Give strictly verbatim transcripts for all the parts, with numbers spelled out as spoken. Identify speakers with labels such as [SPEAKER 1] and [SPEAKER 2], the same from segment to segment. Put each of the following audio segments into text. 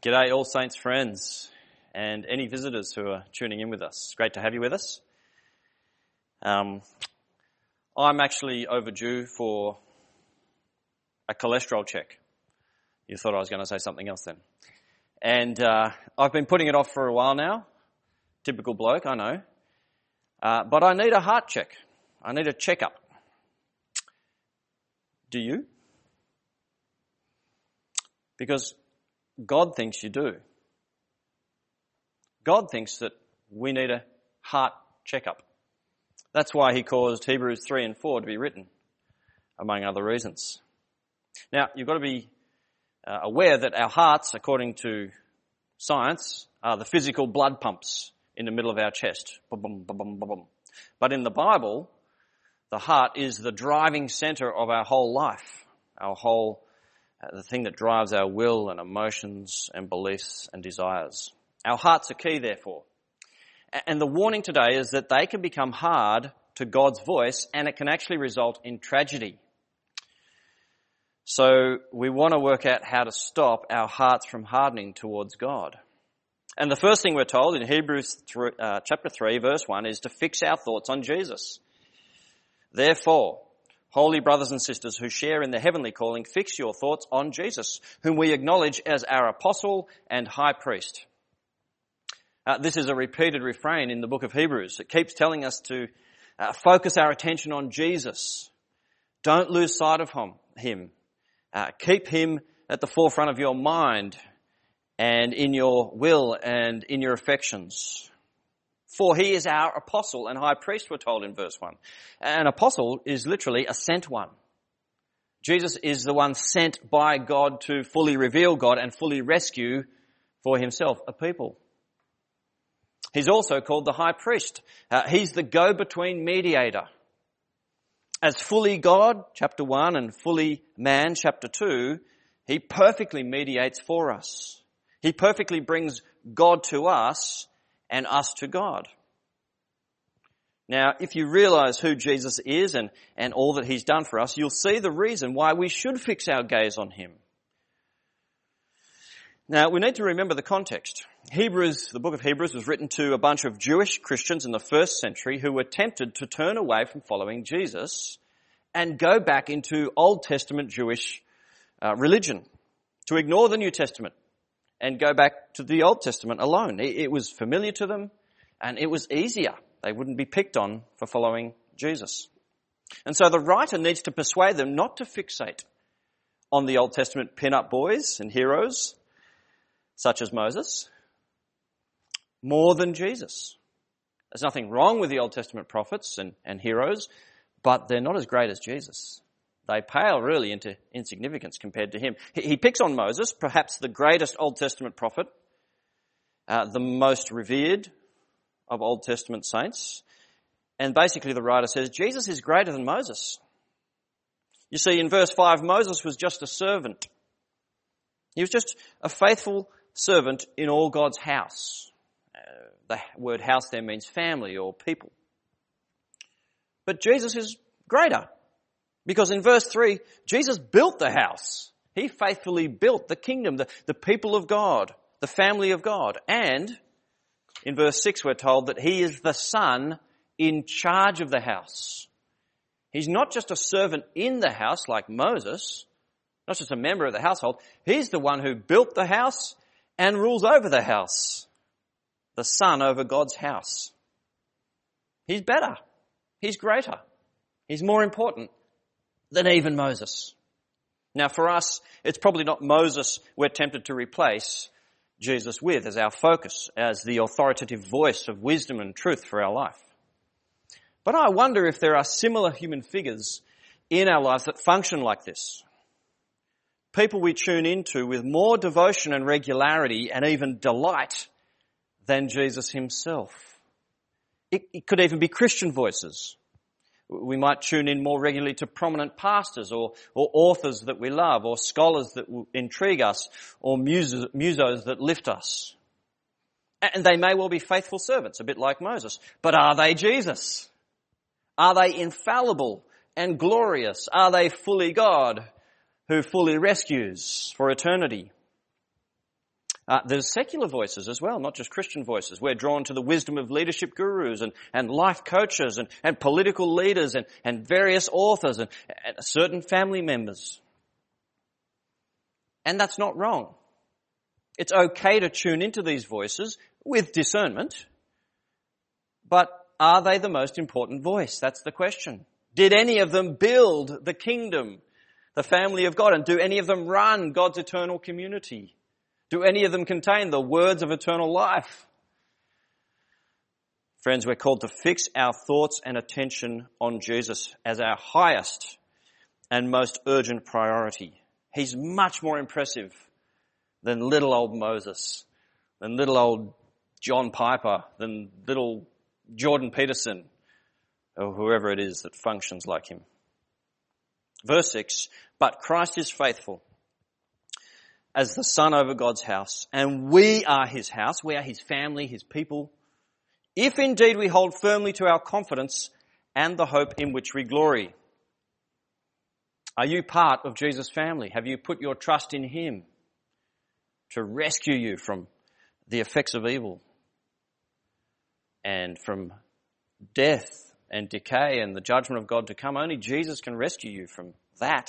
[SPEAKER 1] G'day All Saints friends and any visitors who are tuning in with us. It's great to have you with us. Um, I'm actually overdue for a cholesterol check. You thought I was going to say something else then. And uh, I've been putting it off for a while now. Typical bloke, I know. Uh, but I need a heart check. I need a checkup. Do you? Because God thinks you do. God thinks that we need a heart checkup. That's why he caused Hebrews three and four to be written, among other reasons. Now, you've got to be uh, aware that our hearts, according to science, are the physical blood pumps in the middle of our chest. Ba-bum, ba-bum, ba-bum. But in the Bible, the heart is the driving centre of our whole life, our whole the thing that drives our will and emotions and beliefs and desires. Our hearts are key, therefore. And the warning today is that they can become hard to God's voice and it can actually result in tragedy. So we want to work out how to stop our hearts from hardening towards God. And the first thing we're told in Hebrews th- uh, chapter three, verse one, is to fix our thoughts on Jesus. Therefore, holy brothers and sisters who share in the heavenly calling, fix your thoughts on Jesus, whom we acknowledge as our apostle and high priest. Uh, this is a repeated refrain in the book of Hebrews. It keeps telling us to uh, focus our attention on Jesus. Don't lose sight of him. Uh, keep him at the forefront of your mind and in your will and in your affections. For he is our apostle and high priest, we're told in verse one. An apostle is literally a sent one. Jesus is the one sent by God to fully reveal God and fully rescue for himself a people. He's also called the high priest. Uh, he's the go-between mediator. As fully God, chapter one, and fully man, chapter two, he perfectly mediates for us. He perfectly brings God to us and us to God. Now, if you realize who Jesus is and, and all that he's done for us, you'll see the reason why we should fix our gaze on him. Now, we need to remember the context. Hebrews, the book of Hebrews was written to a bunch of Jewish Christians in the first century who were tempted to turn away from following Jesus and go back into Old Testament Jewish uh, religion, to ignore the New Testament and go back to the Old Testament alone. It, it was familiar to them and it was easier. They wouldn't be picked on for following Jesus. And so the writer needs to persuade them not to fixate on the Old Testament pin-up boys and heroes, such as Moses, more than Jesus. There's nothing wrong with the Old Testament prophets and, and heroes, but they're not as great as Jesus. They pale really into insignificance compared to him. He, he picks on Moses, perhaps the greatest Old Testament prophet, uh, the most revered of Old Testament saints. And basically the writer says, Jesus is greater than Moses. You see, in verse five, Moses was just a servant. He was just a faithful servant in all God's house. Uh, the word house there means family or people. But Jesus is greater. Because in verse three, Jesus built the house. He faithfully built the kingdom, the, the people of God, the family of God. And in verse six, we're told that he is the son in charge of the house. He's not just a servant in the house like Moses, not just a member of the household. He's the one who built the house and rules over the house. The son over God's house. He's better. He's greater. He's more important than even Moses. Now for us, it's probably not Moses we're tempted to replace Jesus with as our focus, as the authoritative voice of wisdom and truth for our life. But I wonder if there are similar human figures in our lives that function like this. People we tune into with more devotion and regularity and even delight than Jesus himself. It, it could even be Christian voices. We might tune in more regularly to prominent pastors or, or authors that we love or scholars that intrigue us or muses, musos that lift us. And they may well be faithful servants, a bit like Moses. But are they Jesus? Are they infallible and glorious? Are they fully God who fully rescues for eternity? Uh, there's secular voices as well, not just Christian voices. We're drawn to the wisdom of leadership gurus and, and life coaches and, and political leaders and, and various authors and, and certain family members. And that's not wrong. It's okay to tune into these voices with discernment, but are they the most important voice? That's the question. Did any of them build the kingdom, the family of God, and do any of them run God's eternal community? Do any of them contain the words of eternal life? Friends, we're called to fix our thoughts and attention on Jesus as our highest and most urgent priority. He's much more impressive than little old Moses, than little old John Piper, than little Jordan Peterson, or whoever it is that functions like him. Verse six, but Christ is faithful as the Son over God's house, and we are his house, we are his family, his people, if indeed we hold firmly to our confidence and the hope in which we glory. Are you part of Jesus' family? Have you put your trust in him to rescue you from the effects of evil and from death and decay and the judgment of God to come? Only Jesus can rescue you from that.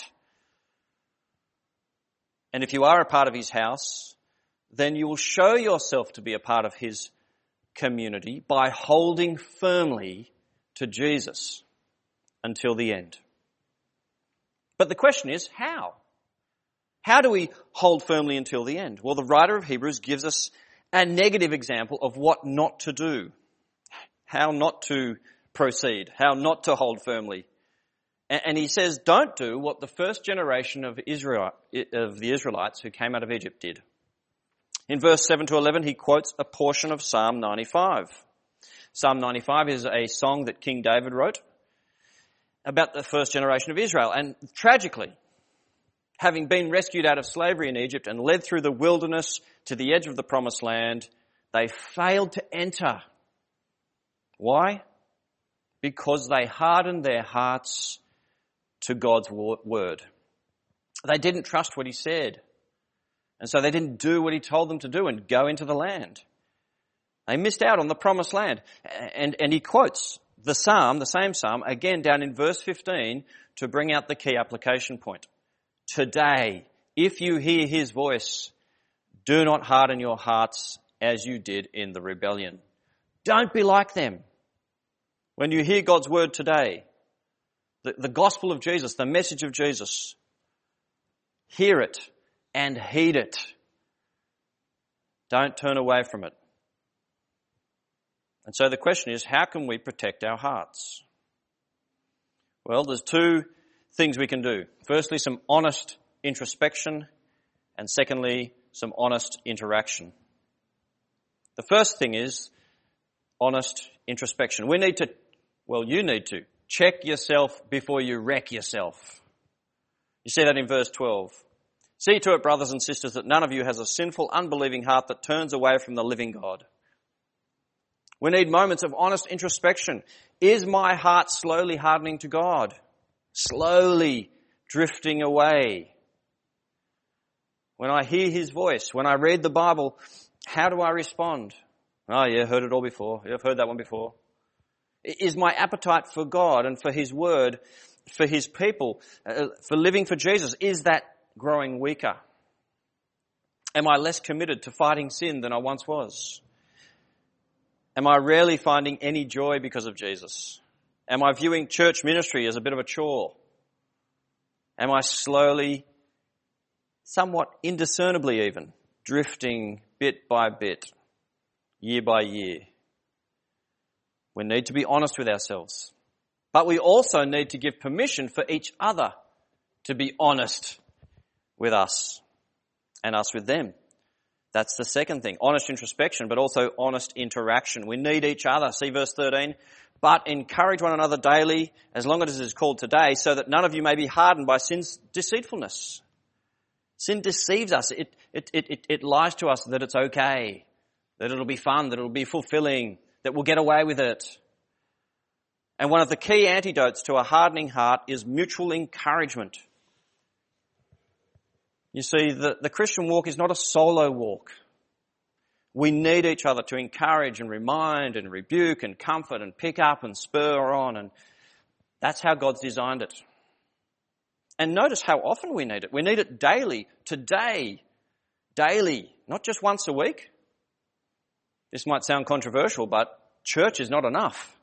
[SPEAKER 1] And if you are a part of his house, then you will show yourself to be a part of his community by holding firmly to Jesus until the end. But the question is, how? How do we hold firmly until the end? Well, the writer of Hebrews gives us a negative example of what not to do, how not to proceed, how not to hold firmly. And he says, don't do what the first generation of Israel, of the Israelites who came out of Egypt did. In verse seven to eleven, he quotes a portion of Psalm ninety-five. Psalm ninety-five is a song that King David wrote about the first generation of Israel. And tragically, having been rescued out of slavery in Egypt and led through the wilderness to the edge of the promised land, they failed to enter. Why? Because they hardened their hearts to God's word. They didn't trust what he said. And so they didn't do what he told them to do and go into the land. They missed out on the promised land. And, and he quotes the psalm, the same psalm, again down in verse fifteen to bring out the key application point. Today, if you hear his voice, do not harden your hearts as you did in the rebellion. Don't be like them. When you hear God's word today, the, the gospel of Jesus, the message of Jesus, hear it and heed it. Don't turn away from it. And so the question is, how can we protect our hearts? Well, there's two things we can do. Firstly, some honest introspection, and secondly, some honest interaction. The first thing is honest introspection. We need to, well, you need to check yourself before you wreck yourself. You see that in verse twelve. See to it, brothers and sisters, that none of you has a sinful, unbelieving heart that turns away from the living God. We need moments of honest introspection. Is my heart slowly hardening to God? Slowly drifting away? When I hear his voice, when I read the Bible, how do I respond? Oh yeah, heard it all before. Yeah, I've heard that one before. Is my appetite for God and for his word, for his people, uh, for living for Jesus, is that growing weaker? Am I less committed to fighting sin than I once was? Am I rarely finding any joy because of Jesus? Am I viewing church ministry as a bit of a chore? Am I slowly, somewhat indiscernibly even, drifting bit by bit, year by year? We need to be honest with ourselves. But we also need to give permission for each other to be honest with us and us with them. That's the second thing. Honest introspection, but also honest interaction. We need each other. See verse thirteen. But encourage one another daily, as long as it is called today, so that none of you may be hardened by sin's deceitfulness. Sin deceives us. It, it, it, it, it lies to us that it's okay, that it'll be fun, that it'll be fulfilling, that we'll get away with it. And one of the key antidotes to a hardening heart is mutual encouragement. You see, the, the Christian walk is not a solo walk. We need each other to encourage and remind and rebuke and comfort and pick up and spur on, and that's how God's designed it. And notice how often we need it. We need it daily, today, daily, not just once a week. This might sound controversial, but church is not enough.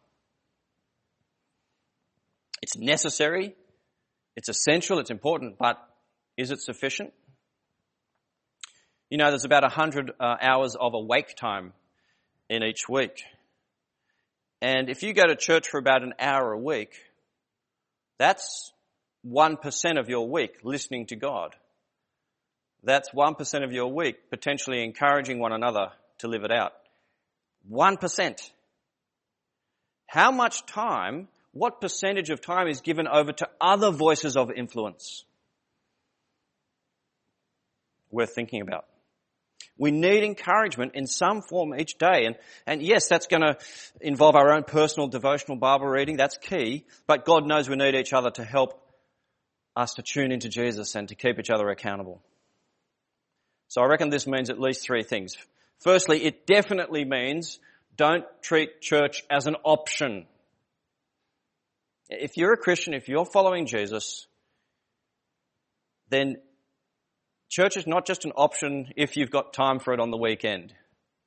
[SPEAKER 1] It's necessary, it's essential, it's important, but is it sufficient? You know, there's about one hundred uh, hours of awake time in each week. And if you go to church for about an hour a week, that's one percent of your week listening to God. That's one percent of your week potentially encouraging one another to live it out. one percent. How much time, what percentage of time is given over to other voices of influence? Worth thinking about. We need encouragement in some form each day. And, and yes, that's going to involve our own personal devotional Bible reading. That's key. But God knows we need each other to help us to tune into Jesus and to keep each other accountable. So I reckon this means at least three things. Firstly, it definitely means don't treat church as an option. If you're a Christian, if you're following Jesus, then church is not just an option if you've got time for it on the weekend.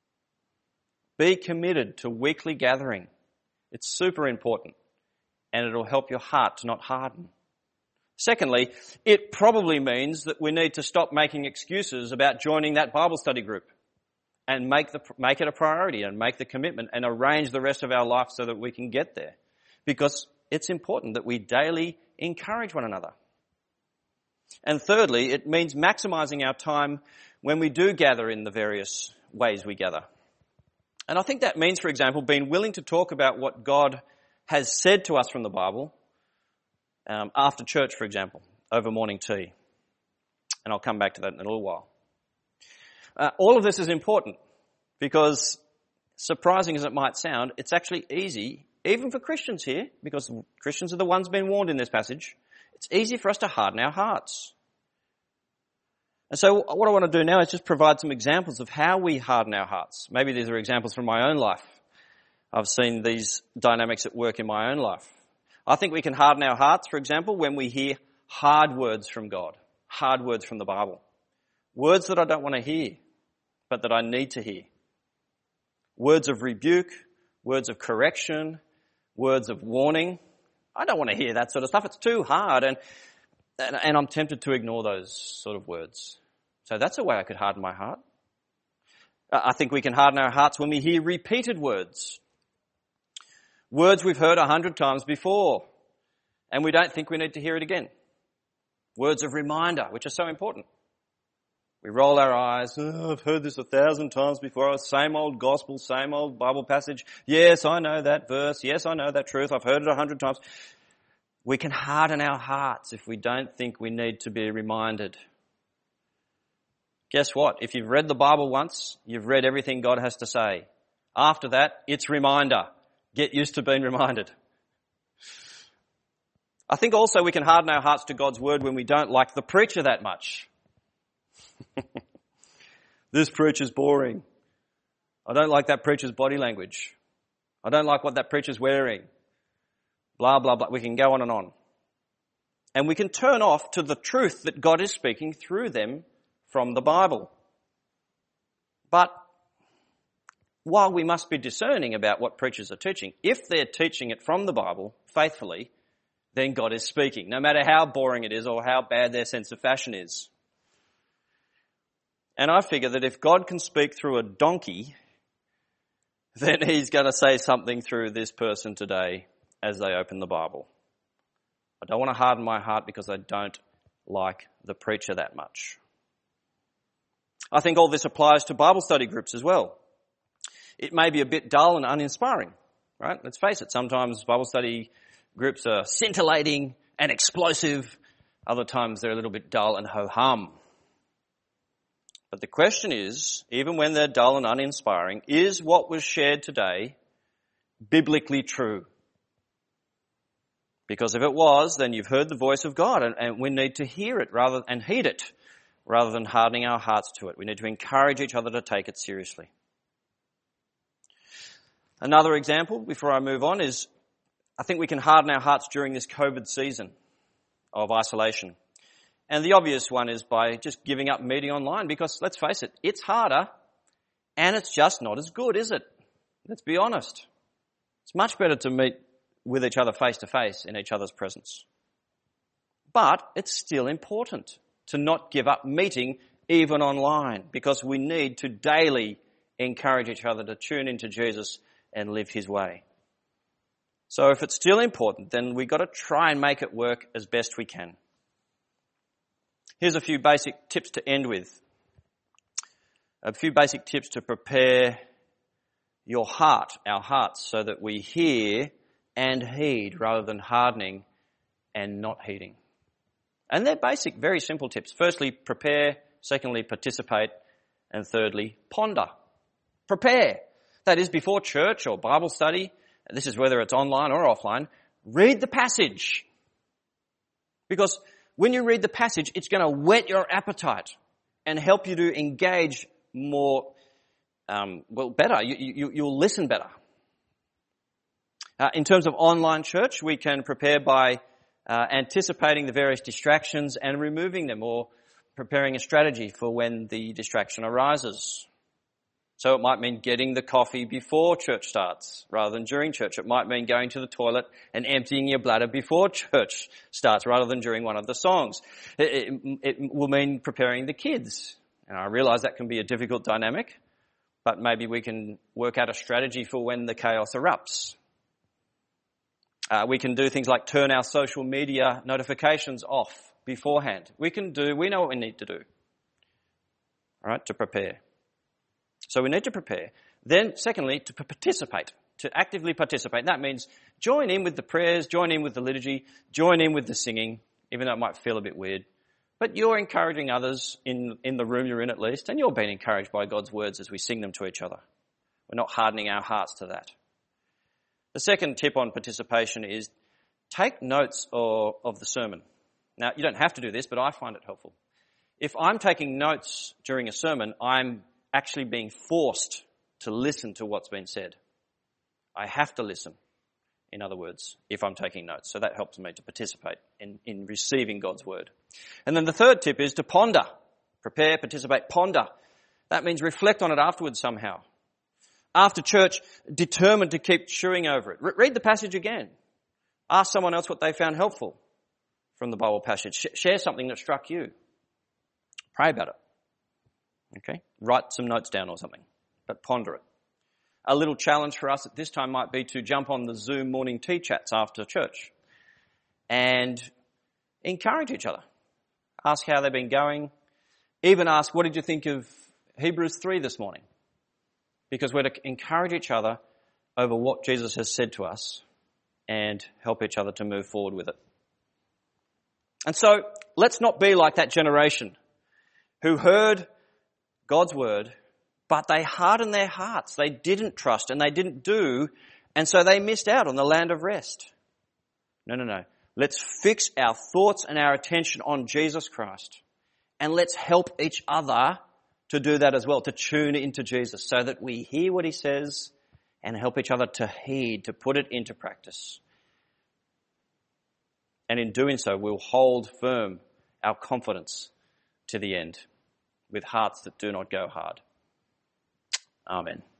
[SPEAKER 1] Be committed to weekly gathering. It's super important, and it'll help your heart to not harden. Secondly, it probably means that we need to stop making excuses about joining that Bible study group and make the make it a priority and make the commitment and arrange the rest of our life so that we can get there. Because it's important that we daily encourage one another. And thirdly, it means maximizing our time when we do gather in the various ways we gather. And I think that means, for example, being willing to talk about what God has said to us from the Bible um, after church, for example, over morning tea. And I'll come back to that in a little while. Uh, all of this is important because, surprising as it might sound, it's actually easy, even for Christians here, because Christians are the ones being warned in this passage. It's easy for us to harden our hearts. And so what I want to do now is just provide some examples of how we harden our hearts. Maybe these are examples from my own life. I've seen these dynamics at work in my own life. I think we can harden our hearts, for example, when we hear hard words from God, hard words from the Bible. Words that I don't want to hear, but that I need to hear. Words of rebuke, words of correction, words of warning. I don't want to hear that sort of stuff. It's too hard, and, and and I'm tempted to ignore those sort of words. So that's a way I could harden my heart. I think we can harden our hearts when we hear repeated words. Words we've heard a hundred times before, and we don't think we need to hear it again. Words of reminder, which are so important. We roll our eyes, oh, I've heard this a thousand times before, same old gospel, same old Bible passage. Yes, I know that verse. Yes, I know that truth. I've heard it a hundred times. We can harden our hearts if we don't think we need to be reminded. Guess what? If you've read the Bible once, you've read everything God has to say. After that, it's reminder. Get used to being reminded. I think also we can harden our hearts to God's word when we don't like the preacher that much. This preacher's boring. I don't like that preacher's body language. I don't like what that preacher's wearing. Blah, blah, blah. We can go on and on. And we can turn off to the truth that God is speaking through them from the Bible. But while we must be discerning about what preachers are teaching, if they're teaching it from the Bible faithfully, then God is speaking, no matter how boring it is or how bad their sense of fashion is. And I figure that if God can speak through a donkey, then he's going to say something through this person today as they open the Bible. I don't want to harden my heart because I don't like the preacher that much. I think all this applies to Bible study groups as well. It may be a bit dull and uninspiring, right? Let's face it, sometimes Bible study groups are scintillating and explosive. Other times they're a little bit dull and ho-hum. But the question is, even when they're dull and uninspiring, is what was shared today biblically true? Because if it was, then you've heard the voice of God, and, and we need to hear it rather and heed it rather than hardening our hearts to it. We need to encourage each other to take it seriously. Another example, before I move on, is I think we can harden our hearts during this COVID season of isolation. And the obvious one is by just giving up meeting online, because let's face it, it's harder and it's just not as good, is it? Let's be honest. It's much better to meet with each other face to face in each other's presence. But it's still important to not give up meeting even online, because we need to daily encourage each other to tune into Jesus and live his way. So if it's still important, then we've got to try and make it work as best we can. Here's a few basic tips to end with. A few basic tips to prepare your heart, our hearts, so that we hear and heed rather than hardening and not heeding. And they're basic, very simple tips. Firstly, prepare. Secondly, participate. And thirdly, ponder. Prepare. That is, before church or Bible study, this is whether it's online or offline, read the passage. Because when you read the passage, it's going to whet your appetite and help you to engage more, um, well, better. You, you, you'll listen better. Uh, in terms of online church, we can prepare by uh, anticipating the various distractions and removing them, or preparing a strategy for when the distraction arises. So it might mean getting the coffee before church starts rather than during church. It might mean going to the toilet and emptying your bladder before church starts rather than during one of the songs. It, it, it will mean preparing the kids. And I realise that can be a difficult dynamic, but maybe we can work out a strategy for when the chaos erupts. Uh, we can do things like turn our social media notifications off beforehand. We can do, we know what we need to do, all right, to prepare. So we need to prepare. Then, secondly, to participate, to actively participate. That means join in with the prayers, join in with the liturgy, join in with the singing, even though it might feel a bit weird. But you're encouraging others in, in the room you're in at least, and you're being encouraged by God's words as we sing them to each other. We're not hardening our hearts to that. The second tip on participation is take notes of, of the sermon. Now, you don't have to do this, but I find it helpful. If I'm taking notes during a sermon, I'm actually being forced to listen to what's been said. I have to listen, in other words, if I'm taking notes. So that helps me to participate in, in receiving God's word. And then the third tip is to ponder. Prepare, participate, ponder. That means reflect on it afterwards somehow. After church, determined to keep chewing over it. Re- read the passage again. Ask someone else what they found helpful from the Bible passage. Sh- share something that struck you. Pray about it. Okay? Write some notes down or something, but ponder it. A little challenge for us at this time might be to jump on the Zoom morning tea chats after church and encourage each other. Ask how they've been going. Even ask, what did you think of Hebrews three this morning? Because we're to encourage each other over what Jesus has said to us and help each other to move forward with it. And so, let's not be like that generation who heard God's word, but they hardened their hearts. They didn't trust and they didn't do, and so they missed out on the land of rest. No, no, no. Let's fix our thoughts and our attention on Jesus Christ, and let's help each other to do that as well, to tune into Jesus so that we hear what he says and help each other to heed, to put it into practice. And in doing so, we'll hold firm our confidence to the end with hearts that do not go hard. Amen.